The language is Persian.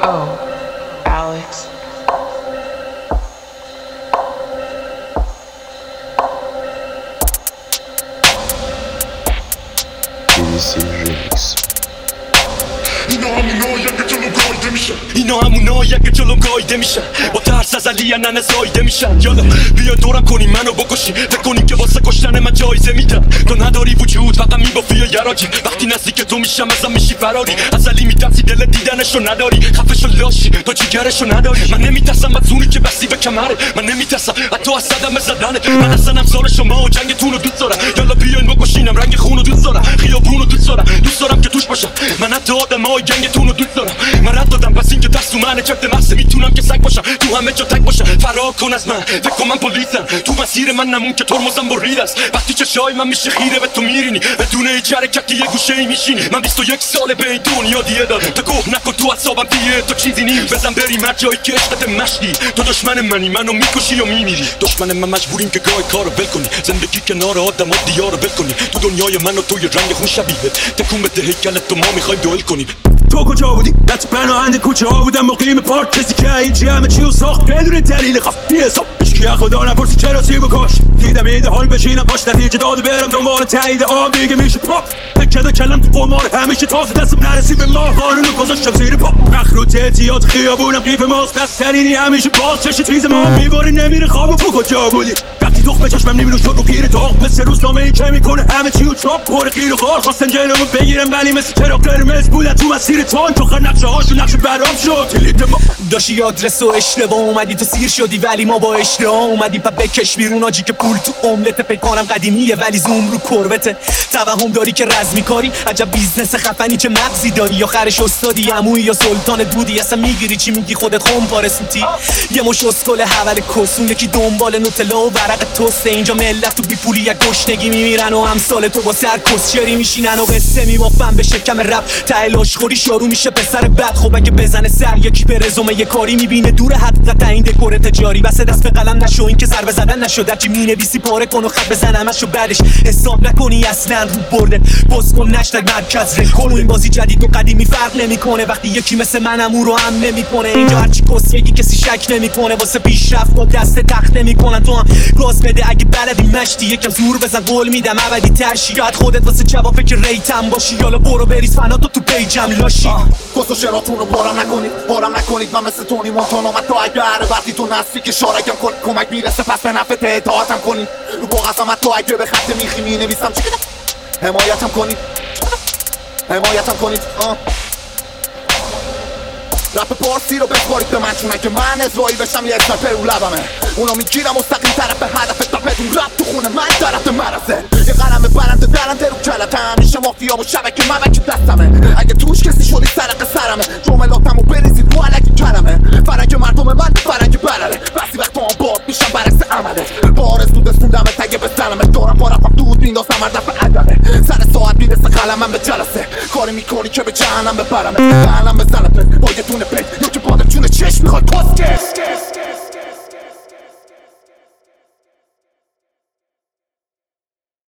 Oh, Alex. BBC Remix. اینا همونایی که جلوم گایده میشن با ترس از علی ننه زایده میشن یالا بیا دورم کنی منو بکشی فکر کنی که واسه کشتن من جایزه میدم تو نداری وجود فقط میبافی یا یراجی وقتی نزدیک تو میشم ازم میشی فراری از علی میترسی دل دیدنشو نداری خفشو لاشی تو جیگرشو نداری من نمیترسم از اونی که بستی به کمره من نمیترسم حتی از صدمه زدنه من اصلا امثال شما و جنگتونو دوست دارم یالا بیاین بکشینم رنگ خونو دوست دارم خیابونو دوست دارم که توش باشم من حتی آدمای جنگتونو دوست دارم من رد دادم بس این که دست منه چفت محض میتونم که سگ باشم تو همه جا تک باشم فرار کن از من فکر کن من پلیسم تو مسیر من نمون که ترمزم برید است وقتی چشای من میشه خیره به تو میرینی بدون هیچ حرکتی یه گوشه ای میشینی من 21 ساله به این دنیا دیه دارم تا گوه نکن تو اعصابم دیگه تو چیزی نی بزن بریم هر جایی که عشقت مشتی تو دشمن منی منو میکشی و میمیری دشمن من مجبوریم که گاهی کارو ول کنی زندگی کنار آدما دیارو ول کنی تو دنیای من و تو یه رنگ خون شبیه تکون بده هیکلت تو ما میخوایم دوئل کنیم تو کجا بودی؟ دست پناهنده کوچه ها بودم مقیم پارک کسی که اینجی همه چیو ساخت بدون دلیل خفی حساب هیچکی خدا نپرسی چرا سیب و کاش دیدم ایده حال بشینم پاش نتیجه داده برم دنبال تایید آب دیگه میشه پاپ فکر کلم تو قمار همیشه تازه دستم نرسی به ما قارونو گذاشتم زیر پا مخروط اعتیاد خیابونم قیف ماست دست سرینی همیشه باز چش تیز ما میباری نمیره خواب و تو کجا بودی؟ وقتی دخ به چشمم نمیرو شد رو پیر تاق مثل روزنامه ای که میکنه همه چیو چاپ پر خیر و خار خواستن جلومو بگیرم ولی مثل چراغ قرمز بودن تو مسیر تان تو نقشه هاشو نقشه برام شد کلید ما داشتی آدرس و اشتباه اومدی تو سیر شدی ولی ما با اشتباه اومدی پا بکش بیرون آجی که پول تو املت فکر کنم قدیمیه ولی زوم رو کروته توهم داری که رزمی کاری عجب بیزنس خفنی چه مغزی داری آخرش استادی عمویی یا سلطان دودی اصلا میگیری چی میگی خودت خم پارسوتی یه مش اسکل حول کسون یکی دنبال نوتلا و ورق توست اینجا ملت تو بی پولی یک گشنگی میمیرن و امثال تو با سر کسچری میشینن و قصه میبافن به شکم رپ ته لاشخوری شارو میشه پسر بد خب اگه بزنه سر یکی به رزومه یه کاری میبینه دور حقیقت این دکور تجاری بس دست به قلم نشو این که ضربه زدن نشو در چی مینویسی پاره کن و خط بزن همشو بعدش حساب نکنی اصلا رو برده باز کن نشتگ مرکز رکن این بازی جدید و قدیمی فرق نمیکنه وقتی یکی مثل منم او رو هم نمیکنه اینجا هرچی کس بگی کسی شک نمیکنه واسه پیشرفت با دست تخت نمیکنن تو هم گاز بده اگه بلدی مشتی یکم زور بزن قول میدم ابدی ترشی یاد خودت واسه جواب فکر ریتم باشی یالا برو بریز فناتو تو پیجم لاشی کس و شراتون رو بارم نکنید من مثل تونی مونتانا تو اگه وقتی تو نصفی که شارکم کن کمک میرسه پس به نفع اطاعتم کنید رو بغضم تو اگه به خط میخی مینویسم چی کنم حمایتم کنید رپ پارسی رو بسپارید به من چونه که من ازرایی بشم یه اسنایپر رو لبمه اونا میگیرم مستقیم طرف هدف تاپتون رپ تو خونه من طرف مرزه یه قلم برنده درنده رو کلت همیشه مافیا و شبکه مبک دستمه اگه توش کسی شدی سرق سرمه جملاتمو بریزید رو علکی کلمه فرنگ مردم من فرنگ برره بسی وقت هم باد میشم برعکس عمله بارز دود سوندمه تگه بزنمه دارم با رفم دود میندازم هر دفعه عدمه سر ساعت میرسه قلمم به جلسه کاری میکنی که به جهنم ببرمه قلم بزنمه با یه دونه پیت یا که بادم جون چشم میخواد پست